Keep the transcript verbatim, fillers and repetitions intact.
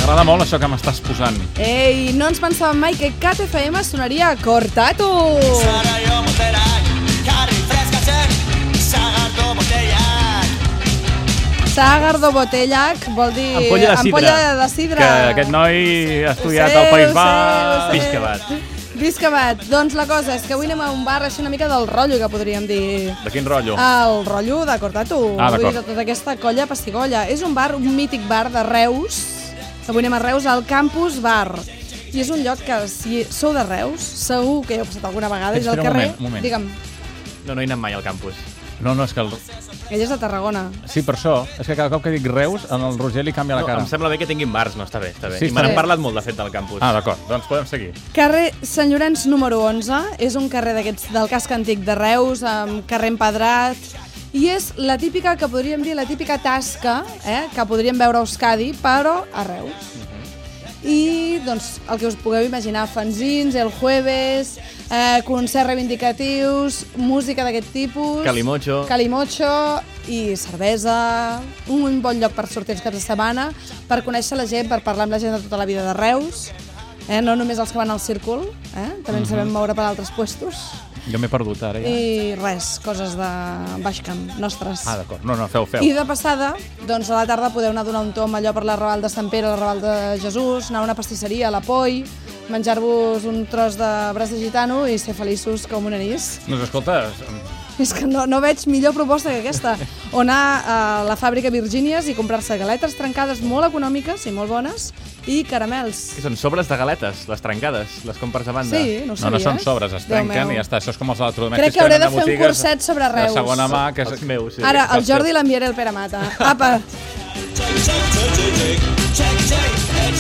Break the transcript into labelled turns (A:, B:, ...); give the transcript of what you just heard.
A: M'agrada molt això que m'estàs posant.
B: Ei, no ens pensàvem mai que Cat F M sonaria Cortatu. Sagardo Botellac vol dir
A: ampolla de sidra.
B: Ampolla de sidra.
A: Que aquest noi ha estudiat al País Basc.
C: Visca Bat.
B: Visca Bat. Doncs la cosa és que avui anem a un bar així una mica del rotllo, que podríem dir.
A: De quin rotllo?
B: El rotllo de Cortatu.
A: Ah,
B: Vull dir,
A: d'acord.
B: tota aquesta colla pastigolla. És un bar, un mític bar de Reus. Avui anem a Reus, al Campus Bar. I és un lloc que, si sou de Reus, segur que hi heu passat alguna vegada. És al
A: Espera un
B: carrer...
A: moment, un moment.
B: Digue'm,
C: No, no he anat mai al campus.
A: No, no, és que... El...
B: ell és de Tarragona.
A: Sí, per això. És que cada cop que dic Reus, en el Roger li canvia la
C: No,
A: cara.
C: em sembla bé que tinguin bars, no? Està bé, està bé.
A: Sí,
C: I me n'han
B: està bé.
C: parlat molt, de fet, del campus.
A: Ah, d'acord. Doncs podem seguir.
B: Carrer Sant Llorenç número onze, és un carrer d'aquests del casc antic de Reus, amb carrer empedrat, i és la típica, que podríem dir, la típica tasca, eh, que podríem veure a Euskadi, però a Reus. I, doncs, el que us pugueu imaginar, fanzins, el jueves, eh, concerts reivindicatius, música d'aquest tipus...
C: Calimocho.
B: Calimocho i cervesa, un bon lloc per sortir els caps de setmana, per conèixer la gent, per parlar amb la gent de tota la vida de Reus, eh? No només els que van al círcul, eh? també ens sabem moure per altres puestos.
A: Jo m'he perdut ara, ja.
B: I res, coses de baix camp, nostres.
A: Ah, d'acord. No, no, feu, feu.
B: I de passada, doncs a la tarda podeu anar a donar un tom allò per la Raval de Sant Pere, la Raval de Jesús, anar a una pastisseria, a la Poi, menjar-vos un tros de braç de gitano i ser feliços com un anís.
A: Doncs escolta,
B: És que no, no veig millor proposta que aquesta. O anar a la fàbrica Virgínies i comprar-se galetes trencades molt econòmiques i molt bones i caramels.
C: Que són sobres de galetes, les trencades, les compres a banda.
B: Sí, no ho
A: no,
B: sabies?
A: no són sobres, es
B: Déu
A: trenquen
B: meu.
A: i ja està. Això és com els electrodomèstics.
B: Crec que hauré de
A: venen a
B: fer un
A: botigues
B: curset sobre Reus.
A: De segona mà, que és...
C: Els meus, sí.
B: Ara, al
A: Els
B: Jordi
A: teus.
B: l'enviaré el Pere Mata. Apa!